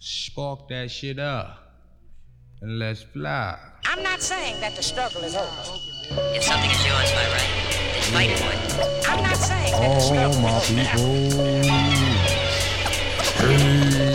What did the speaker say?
Spark that shit up and let's fly. I'm not saying that the struggle is over. If something is yours by right, then fight for it. I'm not saying that the struggle is over. All my people. Hey.